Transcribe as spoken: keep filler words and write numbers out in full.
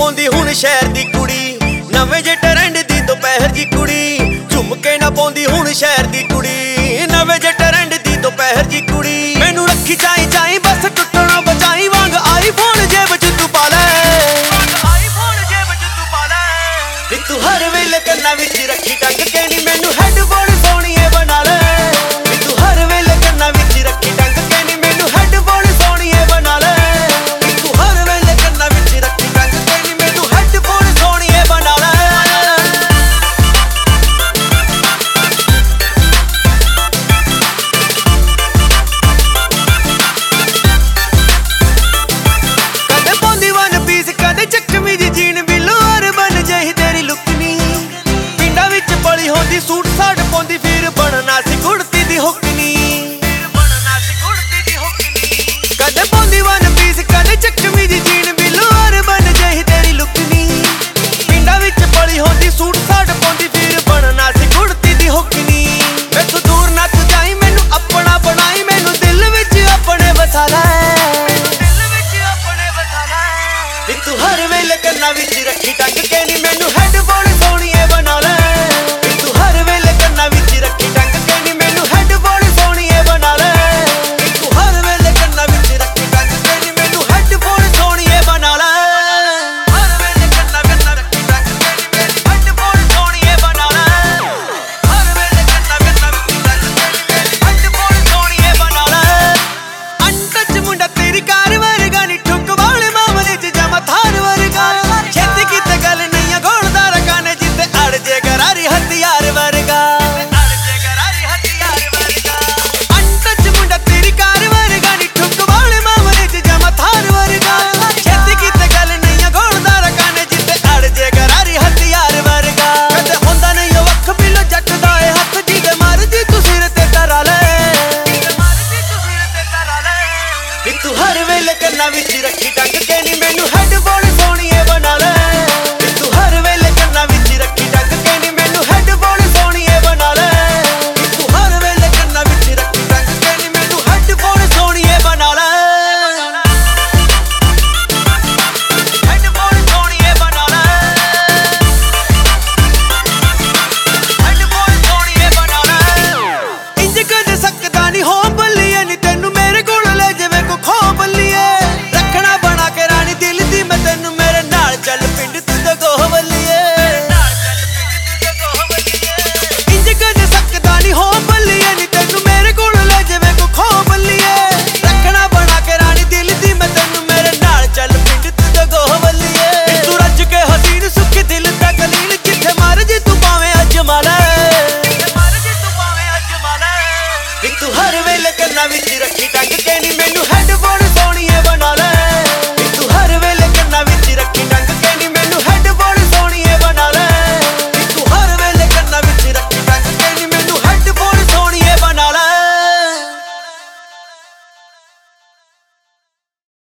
ਪਾਉਂਦੀ ਹੁਣ ਸ਼ਹਿਰ ਦੀ ਕੁੜੀ, ਨਵੇਂ ਜੇ ਟਰੈਂਡ ਦੀ ਦੁਪਹਿਰ ਦੀ ਕੁੜੀ। ਝੁਮਕੇ ਨਾ ਪਾਉਂਦੀ ਹੁਣ ਸ਼ਹਿਰ ਦੀ ਕੁੜੀ, ਨਵੇਂ ਜੇ ਟਰੈਂਡ ਦੀ ਦੁਪਹਿਰ ਦੀ ਕੁੜੀ। ਮੈਨੂੰ ਰੱਖੀ ਚਾਈ ਚਾਈ ਬਸ ਟੁੱਟਣੋਂ ਬਚਾਈ, ਵਾਂਗ ਆਈਫੋਨ ਜੇਬ ਚ ਤੂੰ ਪਾ ਲੈ, ਆਈਫੋਨ ਜੇਬ ਚ ਤੂੰ ਪਾ ਲੈ। ਵੀ ਤੂੰ ਹਰ ਵੇਲੇ ਕੰਨਾਂ ਵਿੱਚ ਰੱਖੀ ਟੰਗ ਕੇ ਨੀ ਮੈਨੂੰ ਹੈਡਫੋਨ ਸੋਹਣੀਏ ਬਣਾ ਲੈ। ਵੀ ਤੂੰ ਹਰ ਵੇਲੇ ਕੰਨਾਂ ਵਿੱਚ ਰੱਖੀ ਟੰਗ ਕੇ ਨੀ ਮੈਨੂੰ ਹੈਡਫੋਨ ਸੋਹਣੀਏ ਬਣਾ ਲੈ। ਵੀ ਤੂੰ ਹਰ ਵੇਲੇ ਕੰਨਾਂ ਵਿੱਚ ਰੱਖੀ ਟੰਗ ਕੇ ਨੀ ਮੈਨੂੰ ਹੈਡਫੋਨ ਸੋਹਣੀਏ ਬਣਾ ਲੈ। ਕਦੇ ਪਾਉਂਦੀ ਵਨ ਪੀਸ ਕਦੇ ਚੱਕਵੀਂ ਦੀ ਜੀਨ, ਬਿੱਲੋ ਹਰ ਬਣ ਜਾਈ ਤੇਰੀ ਲੁੱਕ ਨੀ। ਪਿੰਡਾਂ ਵਿੱਚ ਪਲੀ ਹੁੰਦੀ ਸੂਟ ਸਾਟ ਪਾਉਂਦੀ, ਫਿਰ ਬਣਨਾ ਸੀ ਕੁੜਤੀ ਦੀ ਹੁੱਕ ਨੀ, ਬਣਨਾ ਸੀ ਕੁੜਤੀ ਦੀ ਹੁੱਕ ਨੀ। ਕਦੇ ਪਾਉਂਦੀ ਵਨ ਪੀਸ ਕਦੇ ਚੱਕਵੀਂ ਦੀ ਜੀਨ, ਬਿੱਲੋ ਹਰ ਬਣ ਜਾਈ ਤੇਰੀ ਲੁੱਕ ਨੀ। ਪਿੰਡਾਂ ਵਿੱਚ ਪਲੀ ਹੁੰਦੀ ਸੂਟ ਸਾਟ ਪਾਉਂਦੀ, ਫਿਰ ਬਣਨਾ ਸੀ ਕੁੜਤੀ ਦੀ ਹੁੱਕ ਨੀ। ਮੈਥੋਂ ਦੂਰ ਨਾ ਤੂੰ ਜਾਈ, ਮੈਨੂੰ ਆਪਣਾ ਬਣਾਈ, ਮੈਨੂੰ ਦਿਲ ਵਿੱਚ ਆਪਣੇ ਵਸਾ ਲੈ, ਦਿਲ ਵਿੱਚ ਆਪਣੇ ਵਸਾ ਲੈ। ਵੀ ਤੂੰ ਹਰ ਵੇਲੇ ਕੰਨਾਂ ਵਿੱਚ ਰੱਖੀ ਟੰਗ ਕੇ ਨੀ ਮੈਨੂੰ ਹੈਡਫੋਨ ਸੋਹਣੀਏ ਬਣਾ ਲੈ। ਵੀ ਤੂੰ ਹਰ ਵੇਲੇ ਕੰਨਾਂ ਵਿੱਚ ਰੱਖੀ ਟੰਗ ਕੇ ਨੀ ਮੈਨੂੰ ਹੈਡਫੋਨ ਸੋਹਣੀਏ ਬਣਾ ਲੈ। ਵੀ ਤੂੰ ਹਰ ਵੇਲੇ ਕੰਨਾਂ ਵਿੱਚ ਰੱਖੀ ਟੰਗ ਕੇ ਨੀ ਮੈਨੂੰ ਹੈਡਫੋਨ ਸੋਹਣੀਏ ਬਣਾ ਲੈ। ਹਰ ਵੇਲੇ ਕੰਨਾਂ ਕੰਨਾਂ ਰੱਖੀ ਟੰਗ ਕੇ ਨੀ ਮੈਨੂੰ ਹੈਡਫੋਨ ਸੋਹਣੀਏ ਬਣਾ ਲੈ। ਹਰ ਵੇਲੇ ਕੰਨਾਂ ਕੰਨਾਂ ਰੱਖੀ ਟੰਗ ਕੇ ਨੀ ਮੈਨੂੰ ਹੈਡਫੋਨ ਸੋਹਣੀਏ ਬਣਾ ਲੈ। ਅਨਟੱਚ ਮੁੰਡਾ ਤੇਰੀ ਕਾਰ ਵਰਗਾ ਨੀ, ਠੁੱਕ ਵਾਲੇ ਮਾਮਲੇ ਚ ਜਮਾ ਥਾਰ ਵਰਗਾ। ਛੇਤੀ ਕਿਤੇ ਗੱਲ ਨਹੀਂ ਆ ਗੋਲਦਾ ਰਕਾਨੇ, ਜਿੱਤੇ ਅੜ ਜੇ ਗਰਾਰੀ ਹਥਿਆਰ ਵਰਗਾ, ਅੜ ਜੇ ਗਰਾਰੀ ਹਥਿਆਰ ਵਰਗਾ। ਅਨਟੱਚ ਮੁੰਡਾ ਤੇਰੀ ਕਾਰ ਵਰਗਾ ਨੀ, ਠੁੱਕ ਵਾਲੇ ਮਾਮਲੇ ਚ ਜਮਾ ਥਾਰ ਵਰਗਾ। ਛੇਤੀ ਕਿਤੇ ਗੱਲ ਨਹੀਂ ਆ ਗੋਲਦਾ ਰਕਾਨੇ, ਜਿੱਤੇ ਅੜ ਜੇ ਗਰਾਰੀ ਹਥਿਆਰ ਵਰਗਾ। ਕਦੇ ਹੁੰਦਾ ਨਹੀਂ ਉਹ ਅੱਖ ਬਿੱਲੋ ਜੱਟ ਦਾ ਏ ਹੱਥ, ਜਿਹਦੇ ਮਰਜੀ ਤੂੰ ਸਿਰ ਤੇ ਧਰਾ ਲੈ, ਜਿਹਦੇ ਮਰਜੀ ਤੂੰ ਸਿਰ ਤੇ ਧਰਾ ਲੈ। ਵੀ ਤੂੰ ਹਰ ਵੇਲੇ ਕੰਨਾਂ ਵਿੱਚ ਰੱਖੀ ਟੰਗ ਕੇ ਨੀ ਮੈਨੂੰ ਹੈਡਫੋਨ ਸੋਹਣੀਏ ਬਣਾ ਲੈ। ਵੀ ਤੂੰ ਹਰ ਵੇਲੇ ਕੰਨਾਂ ਵਿੱਚ ਰੱਖੀ ਟੰਗ ਕੇ ਨੀ ਮੈਨੂੰ ਹੈਡਫੋਨ ਸੋਹਣੀਏ ਬਣਾ ਲੈ। ਵੀ ਤੂੰ ਹਰ ਵੇਲੇ ਕੰਨਾਂ ਵਿੱਚ ਰੱਖੀ ਟੰਗ ਕੇ ਨੀ ਮੈਨੂੰ ਹੈਡਫੋਨ ਸੋਹਣੀਏ ਬਣਾ ਲੈ, ਹੈਡਫੋਨ ਸੋਹਣੀਏ ਬਣਾ ਲੈ, ਹੈਡਫੋਨ ਸੋਹਣੀਏ ਬਣਾ ਲੈ। ਇੰਜ ਕਦੇ ਸਕਦਾ ਨੀ ਹੋ ਬੱਲੀਏ ਨੀ, ਤੈਨੂੰ ਮੇਰੇ ਕੋਲ ਲੈ ਜਾਵੇ ਕੋ ਖੋ ਬੱਲੀਏ। ਰੱਖਣਾ ਬਣਾ ਕੇ ਰਾਣੀ ਦਿਲ ਦੀ ਮੈਂ ਤੈਨੂੰ, ਮੇਰੇ ਨਾਲ ਚੱਲ ਪਿੰਡ ਤੂੰ ਤੇ ਗੋਹ ਬੱਲੀਏ, ਨਾਲ ਚੱਲ ਪਿੰਡ ਤੂੰ ਤੇ ਗੋਹ ਬੱਲੀਏ। ਇੰਜ ਕਦੇ ਸਕਦਾ ਨੀ ਹੋ ਬੱਲੀਏ ਨੀ, ਤੈਨੂੰ ਮੇਰੇ ਕੋਲ ਲੈ ਜਾਵੇ ਕੋ ਖੋ ਬੱਲੀਏ। ਰੱਖਣਾ ਬਣਾ ਕੇ ਰਾਣੀ ਦਿਲ ਦੀ ਮੈਂ ਤੈਨੂੰ, ਮੇਰੇ ਨਾਲ ਚੱਲ ਪਿੰਡ ਤੂੰ ਤੇ ਗੋਹ ਬੱਲੀਏ। ਤੂੰ ਰੱਜ ਕੇ ਹਸੀਨ ਸੁੱਖੀ ਦਿਲ ਦਾ ਕਲੀਲ, ਜਿੱਥੇ ਮਰਜੀ ਤੂੰ ਭਾਵੇਂ ਅਜਮਾ ਲੈ, ਜਿੱਥੇ ਮਰਜੀ ਤੂੰ ਭਾਵੇਂ ਅਜਮਾ ਲੈ। ਵੀ ਤੂੰ ਹਰ ਵੇਲੇ ਕੰਨਾਂ ਵਿੱਚ ਰੱਖੀ ਟੰਗ ਕੇ